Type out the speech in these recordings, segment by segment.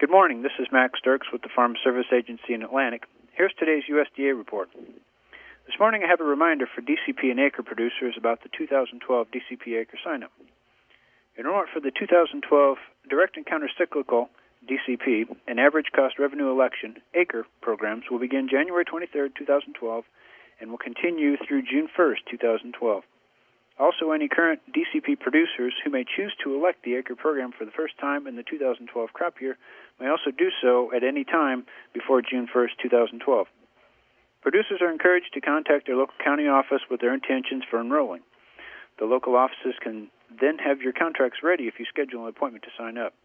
Good morning. This is Max Dirks with the Farm Service Agency in Atlantic. Here's today's USDA report. This morning I have a reminder for DCP and acre producers about the 2012 DCP acre sign-up. Enrollment for the 2012 Direct and Countercyclical DCP and Average Cost Revenue Election acre programs will begin January 23, 2012 and will continue through June 1, 2012. Also, any current DCP producers who may choose to elect the acre program for the first time in the 2012 crop year may also do so at any time before June 1, 2012. Producers are encouraged to contact their local county office with their intentions for enrolling. The local offices can then have your contracts ready if you schedule an appointment to sign up.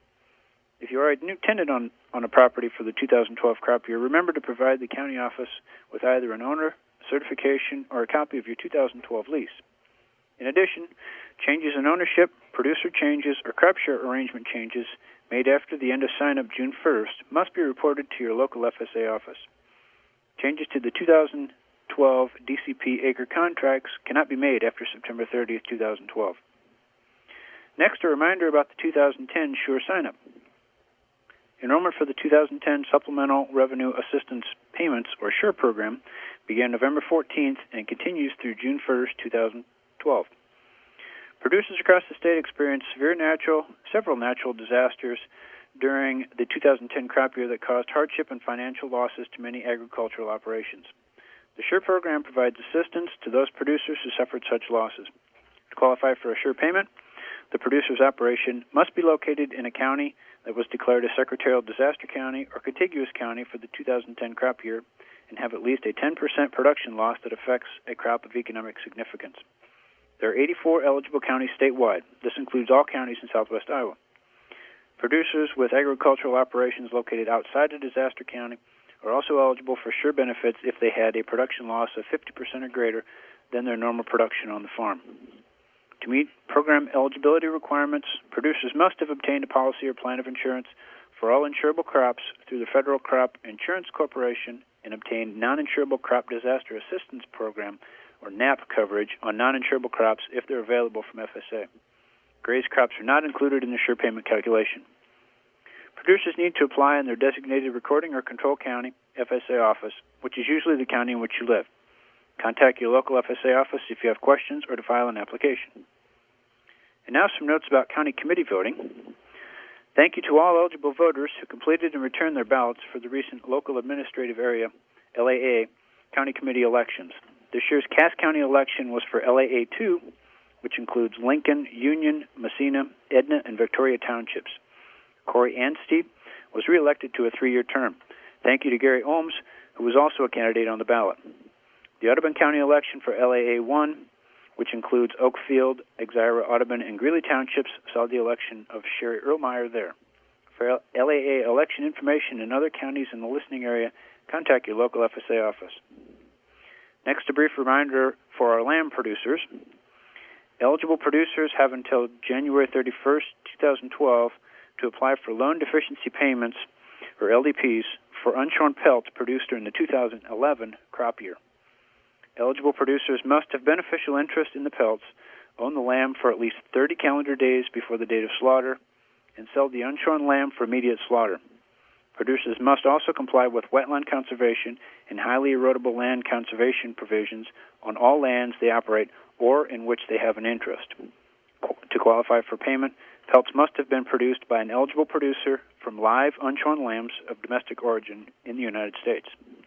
If you are a new tenant on a property for the 2012 crop year, remember to provide the county office with either an owner certification or a copy of your 2012 lease. In addition, changes in ownership, producer changes, or crop share arrangement changes made after the end of sign-up June 1st must be reported to your local FSA office. Changes to the 2012 DCP acre contracts cannot be made after September 30th, 2012. Next, a reminder about the 2010 SURE sign-up. Enrollment for the 2010 Supplemental Revenue Assistance Payments, or SURE program, began November 14th and continues through June 1st, 2012. Producers across the state experienced several natural disasters during the 2010 crop year that caused hardship and financial losses to many agricultural operations. The SURE program provides assistance to those producers who suffered such losses. To qualify for a SURE payment, the producer's operation must be located in a county that was declared a secretarial disaster county or contiguous county for the 2010 crop year and have at least a 10% production loss that affects a crop of economic significance. There are 84 eligible counties statewide. This includes all counties in southwest Iowa. Producers with agricultural operations located outside a disaster county are also eligible for SURE benefits if they had a production loss of 50% or greater than their normal production on the farm. To meet program eligibility requirements, producers must have obtained a policy or plan of insurance for all insurable crops through the Federal Crop Insurance Corporation and obtained non-insurable crop disaster assistance program, or NAP, coverage on non-insurable crops if they're available from FSA. Grazed crops are not included in the SURE payment calculation. Producers need to apply in their designated recording or control county FSA office, which is usually the county in which you live. Contact your local FSA office if you have questions or to file an application. And now some notes about county committee voting. Thank you to all eligible voters who completed and returned their ballots for the recent local administrative area, LAA, county committee elections. This year's Cass County election was for LAA 2, which includes Lincoln, Union, Massena, Edna, and Victoria townships. Corey Anstey was reelected to a 3-year term. Thank you to Gary Ohms, who was also a candidate on the ballot. The Audubon County election for LAA 1, which includes Oakfield, Exira, Audubon, and Greeley townships, saw the election of Sherry Erlmeyer there. For LAA election information in other counties in the listening area, contact your local FSA office. Next, a brief reminder for our lamb producers. Eligible producers have until January 31st, 2012 to apply for loan deficiency payments, or LDPs, for unshorn pelts produced during the 2011 crop year. Eligible producers must have beneficial interest in the pelts, own the lamb for at least 30 calendar days before the date of slaughter, and sell the unshorn lamb for immediate slaughter. Producers must also comply with wetland conservation and highly erodible land conservation provisions on all lands they operate or in which they have an interest. To qualify for payment, pelts must have been produced by an eligible producer from live unshorn lambs of domestic origin in the United States.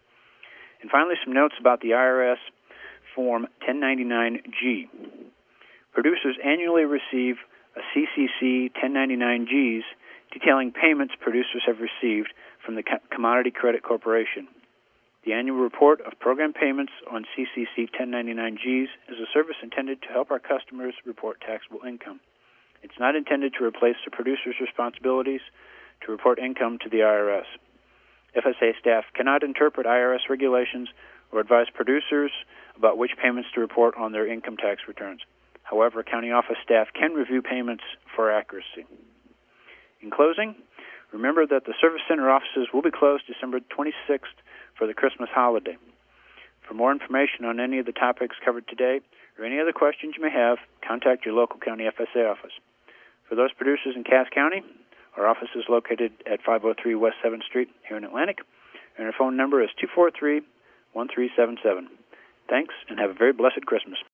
And finally, some notes about the IRS Form 1099-G. Producers annually receive a CCC 1099-Gs detailing payments producers have received from the Commodity Credit Corporation. The annual report of program payments on CCC 1099-Gs is a service intended to help our customers report taxable income. It's not intended to replace the producer's responsibilities to report income to the IRS. FSA staff cannot interpret IRS regulations or advise producers about which payments to report on their income tax returns. However, county office staff can review payments for accuracy. In closing, remember that the Service Center offices will be closed December 26th for the Christmas holiday. For more information on any of the topics covered today or any other questions you may have, contact your local county FSA office. For those producers in Cass County Our office is located at 503 West 7th Street here in Atlantic, and our phone number is 243-1377. Thanks, and have a very blessed Christmas.